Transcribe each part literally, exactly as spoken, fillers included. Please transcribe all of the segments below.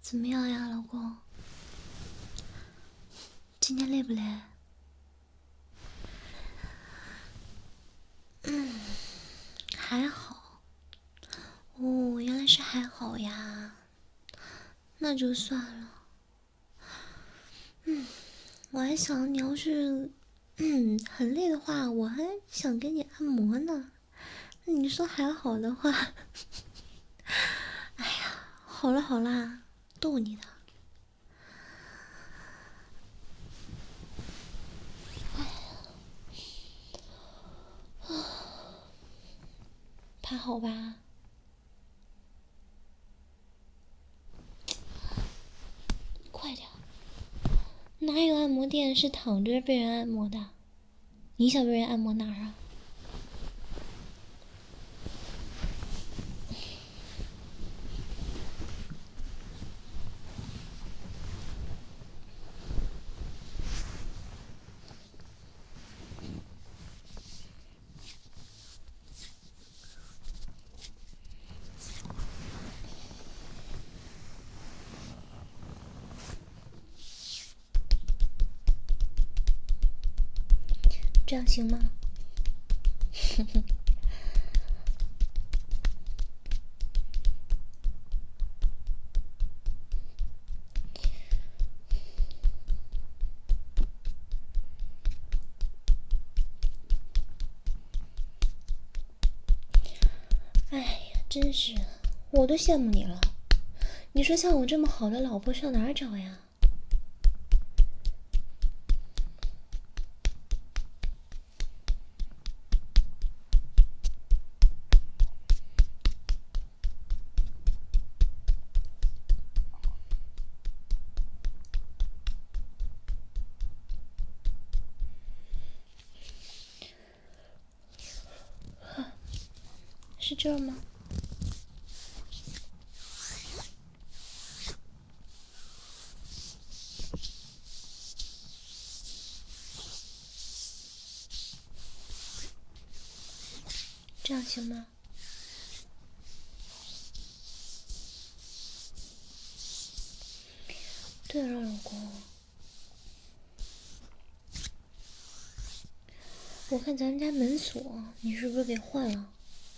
怎么样呀，老公？今天累不累？嗯，还好。哦，原来是还好呀，那就算了。嗯，我还想你要是嗯很累的话，我还想给你按摩呢。你说还好的话，哎呀，好了好啦，逗你的。还好吧？快点！哪有按摩店是躺着被人按摩的？你想被人按摩哪儿啊？这样行吗？哎呀，真是，我都羡慕你了。你说像我这么好的老婆上哪儿找呀？是这儿吗？这样行吗？对了，老公，我看咱们家门锁，你是不是给换了？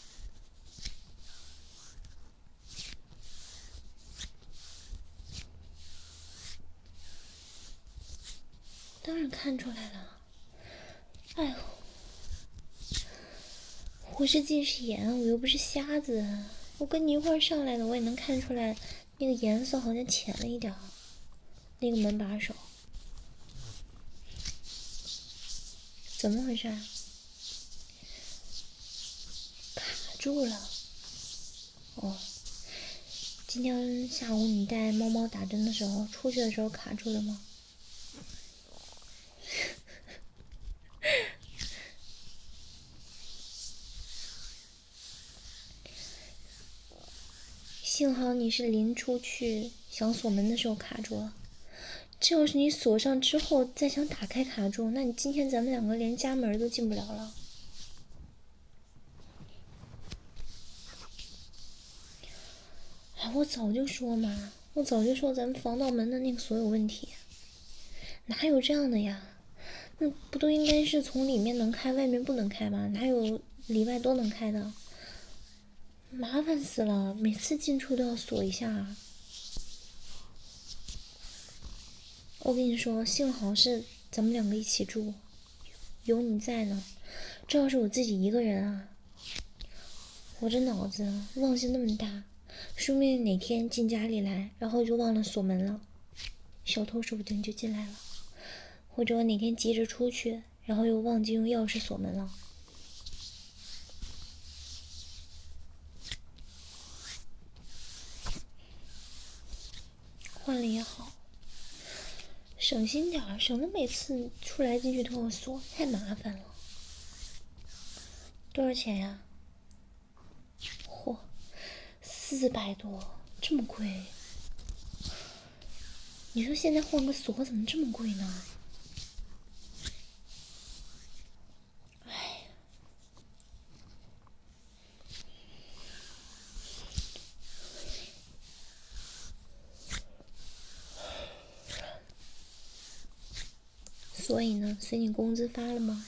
当然看出来了。哎呦，我是近视眼，我又不是瞎子，我跟你一块儿上来的，我也能看出来，那个颜色好像浅了一点儿。那个门把手，怎么回事？卡住了。哦，今天下午你带猫猫打针的时候，出去的时候卡住了吗？幸好你是临出去想锁门的时候卡住了，这要是你锁上之后再想打开卡住，那你今天咱们两个连家门都进不了了。哎，我早就说嘛，我早就说咱们防盗门的那个锁有问题，哪有这样的呀？那不都应该是从里面能开，外面不能开吗？哪有里外都能开的？麻烦死了，每次进出都要锁一下啊。我跟你说，幸好是咱们两个一起住，有你在呢。这要是我自己一个人啊，我这脑子忘性那么大，说不定哪天进家里来，然后就忘了锁门了，小偷说不定就进来了。或者我哪天急着出去，然后又忘记用钥匙锁门了。换了也好，省心点儿，省得每次出来进去都要锁，太麻烦了。多少钱呀？嚯，四百多，这么贵？你说现在换个锁怎么这么贵呢？哎， 所以呢？所以你工资发了吗？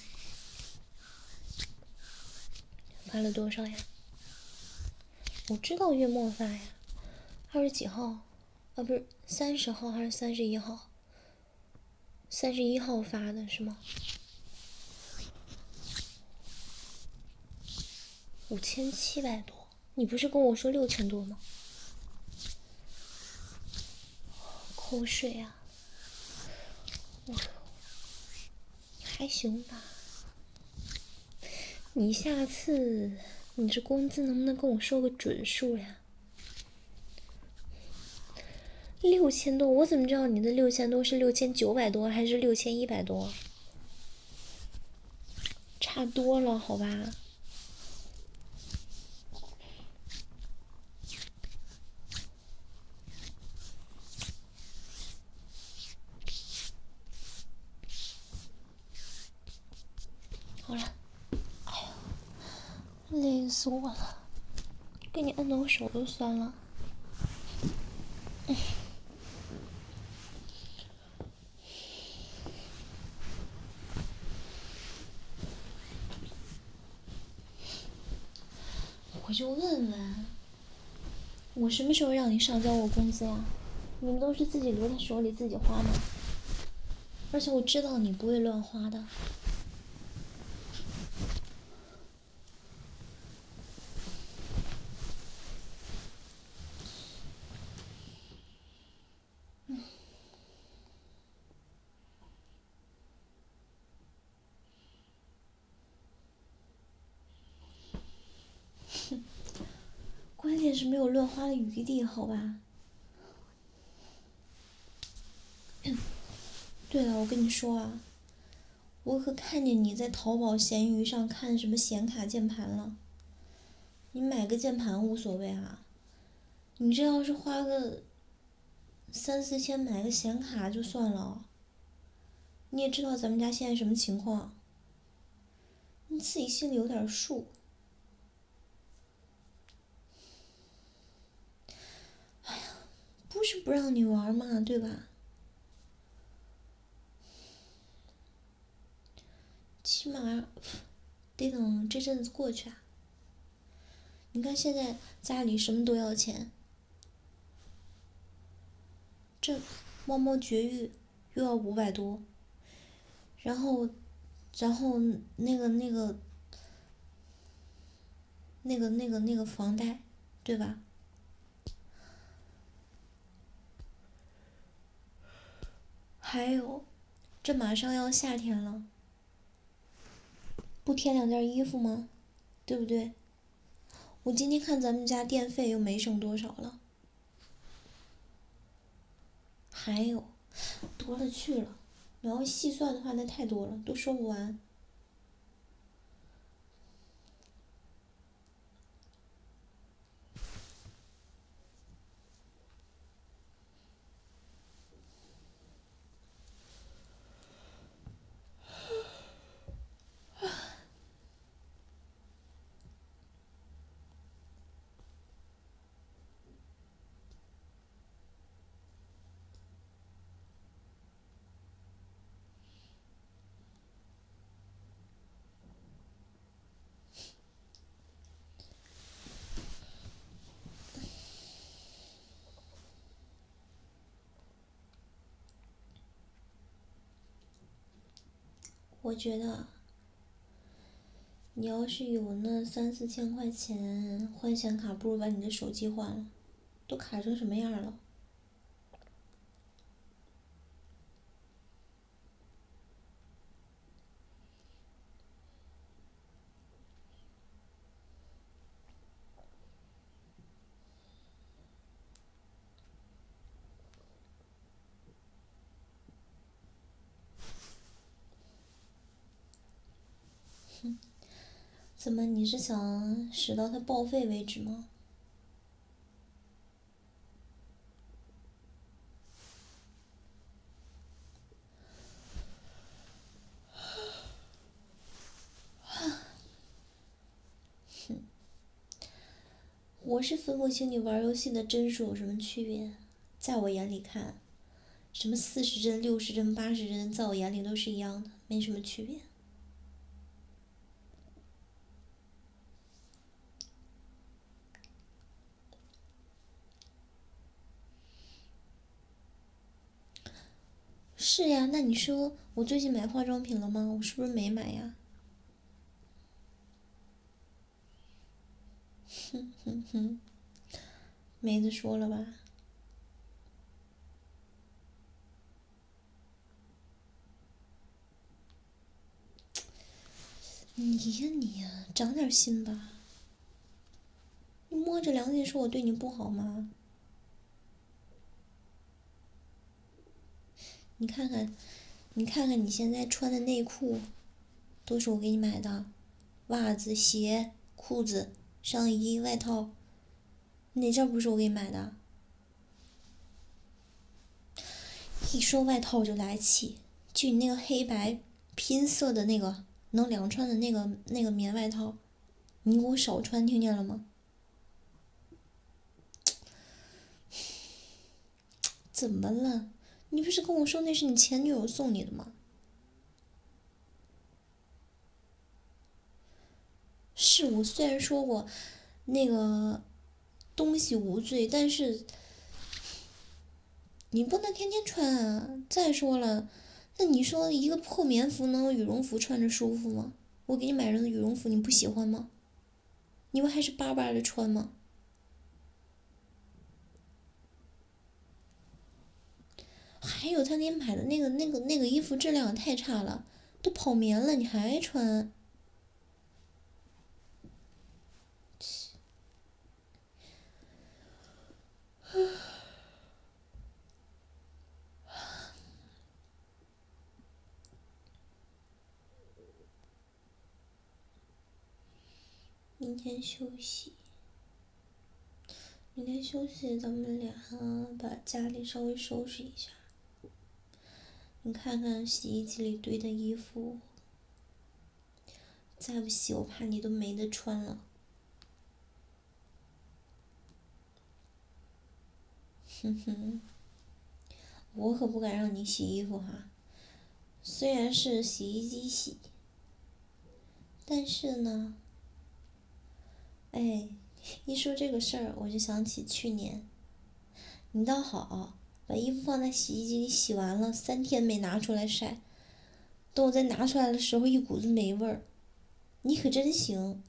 发了多少呀？我知道月末发呀，二十几号？啊，不是三十号还是三十一号？三十一号发的是吗？五千七百多，你不是跟我说六千多吗？口水啊！还行吧。你下次你这工资能不能跟我说个准数呀？六千多，我怎么知道你的六千多是六千九百多还是六千一百多？差多了，好吧。好了，哎呦，累死我了，给你摁得我手都酸了。我就问问，我什么时候让你上交我工资呀？你们都是自己留在手里自己花吗？而且我知道你不会乱花的。关键是没有乱花的余地，好吧？对了，我跟你说啊，我可看见你在淘宝、闲鱼上看什么显卡键盘了。你买个键盘无所谓啊，你这要是花个三四千买个显卡就算了。你也知道咱们家现在什么情况，你自己心里有点数。哎呀，不是不让你玩嘛，对吧？起码得等这阵子过去啊。你看现在家里什么都要钱，这猫猫绝育又要五百多，然后，然后那个那个那个那个那个房贷，对吧？还有，这马上要夏天了，不添两件衣服吗？对不对？我今天看咱们家电费又没省多少了。还有，多了去了，你要细算的话，那太多了，都说不完。我觉得，你要是有那三四千块钱换显卡，不如把你的手机换了，都卡成什么样了？哼，怎么你是想使到它报废为止吗？我是分不清你玩游戏的帧数有什么区别，在我眼里看， 什么四十帧、六十帧、八十帧，在我眼里都是一样的，没什么区别。是呀，那你说我最近买化妆品了吗？我是不是没买呀？哼哼哼，没得说了吧？你呀你呀，长点心吧！你摸着良心说我对你不好吗？你看看，你看看你现在穿的内裤，都是我给你买的，袜子、鞋、裤子、上衣、外套，哪件不是我给你买的？一说外套我就来气，就你那个黑白拼色的那个能两穿的那个那个棉外套，你给我少穿，听见了吗？怎么了？你不是跟我说那是你前女友送你的吗？是我虽然说过那个东西无罪，但是你不能天天穿啊！再说了，那你说一个破棉服能有羽绒服穿着舒服吗？我给你买的羽绒服你不喜欢吗？你不还是巴巴的穿吗？还有他给你买的那个那个那个衣服质量也太差了，都跑棉了，你还穿？明天休息，明天休息，咱们俩把家里稍微收拾一下。你看看洗衣机里堆的衣服，再不洗我怕你都没得穿了。哼哼，我可不敢让你洗衣服哈。虽然是洗衣机洗，但是呢，哎，一说这个事儿，我就想起去年，你倒好，把衣服放在洗衣机里洗完了，三天没拿出来晒，等我再拿出来的时候，一股子霉味儿。你可真行。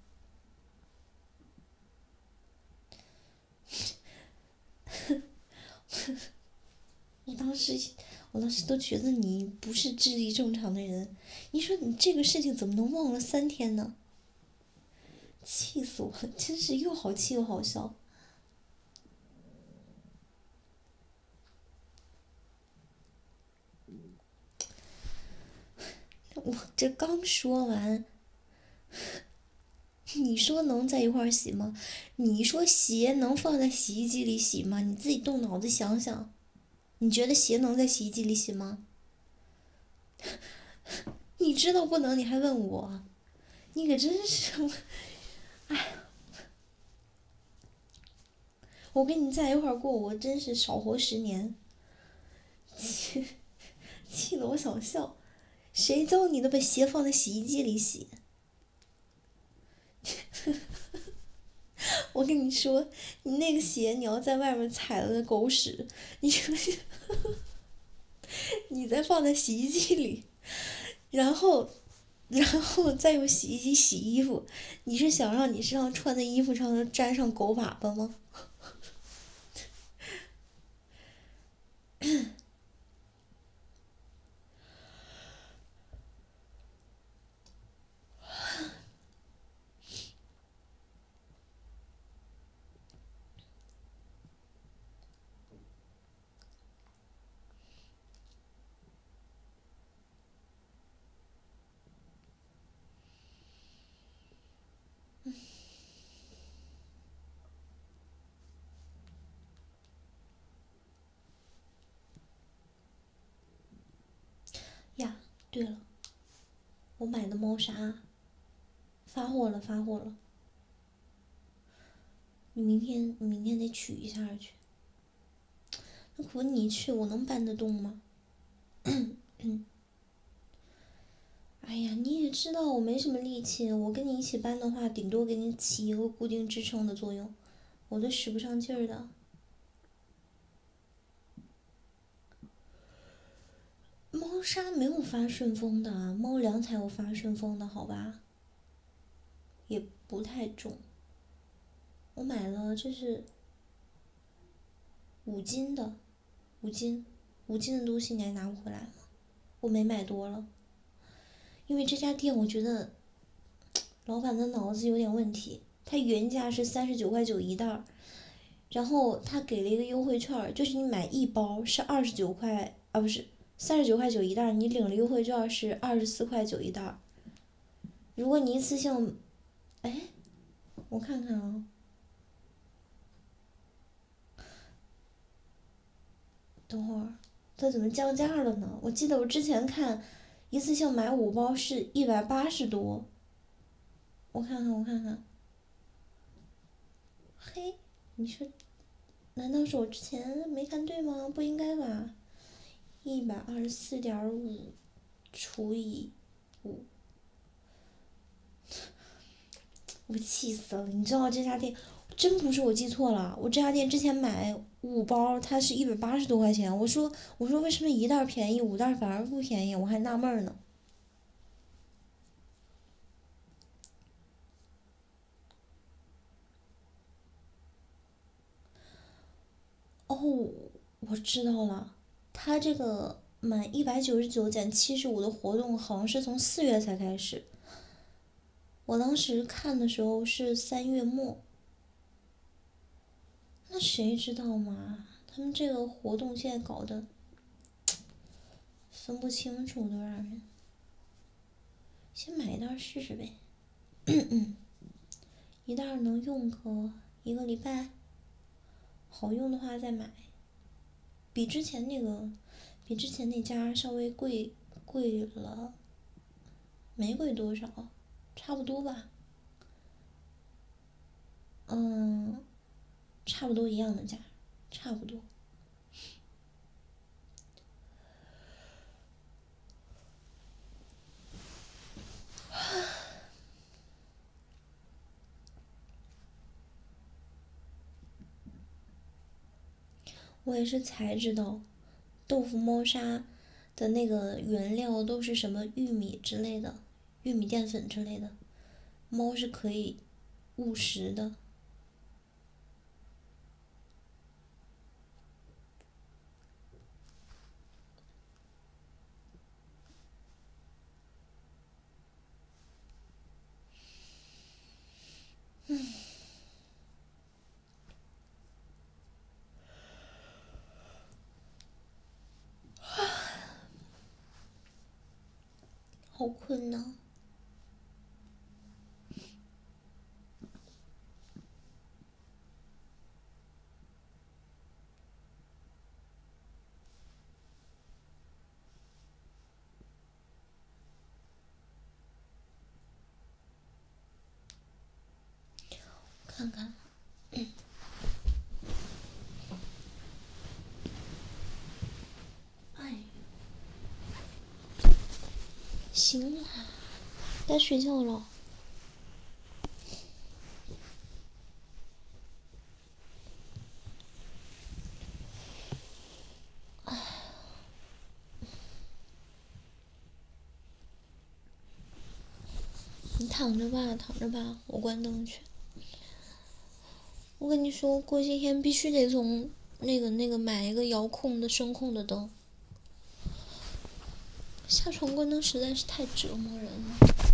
我当时，我当时都觉得你不是智力正常的人。你说你这个事情怎么能忘了三天呢？气死我了，真是又好气又好笑。我这刚说完，你说能在一块儿洗吗？你说鞋能放在洗衣机里洗吗？你自己动脑子想想，你觉得鞋能在洗衣机里洗吗？你知道不能，你还问我，你可真是，哎，我跟你在一块儿过，我真是少活十年，气气得我想笑。谁教你的把鞋放在洗衣机里洗？我跟你说，你那个鞋你要在外面踩了狗屎，你你再放在洗衣机里，然后然后再用洗衣机洗衣服，你是想让你身上穿的衣服上沾上狗粑粑吗？呀，对了，我买的猫砂发货了，发货了，你明天你明天得取一下去。 那可你一去，我能搬得动吗？哎呀，你也知道我没什么力气，我跟你一起搬的话，顶多给你起一个固定支撑的作用，我都使不上劲儿的。猫砂没有发顺丰的，猫粮才有发顺丰的，好吧？也不太重，我买了这是五斤的，五斤，五斤的东西你还拿不回来吗？我没买多了，因为这家店我觉得老板的脑子有点问题，他原价是三十九块九一袋儿，然后他给了一个优惠券，就是你买一包是二十九块啊，不是三十九块九一袋，你领了优惠券是二十四块九一袋。如果你一次性，哎，我看看啊，等会儿它怎么降价了呢？我记得我之前看，一次性买五包是一百八十多。我看看，我看看，嘿，你说，难道是我之前没看对吗？不应该吧？一百二十四点五除以五，我气死了！你知道这家店真不是我记错了，我这家店之前买五包，它是一百八十多块钱。我说我说为什么一袋便宜，五袋反而不便宜？我还纳闷呢。哦，我知道了，它这个满一百九十九减七十五的活动好像是从四月才开始，我当时看的时候是三月末。那谁知道嘛？他们这个活动现在搞得分不清楚，都让人先买一袋试试呗。一袋能用个一个礼拜，好用的话再买。比之前那个，比之前那家稍微贵贵了，没贵多少，差不多吧。嗯，差不多一样的价，差不多。我也是才知道，豆腐猫砂的那个原料都是什么玉米之类的，玉米淀粉之类的，猫是可以误食的。嗯，好困呐。看看，哎，行啦，该睡觉了。你躺着吧，躺着吧，我关灯去。我跟你说，过些天必须得从那个那个买一个遥控的声控的灯。下床关灯实在是太折磨人了。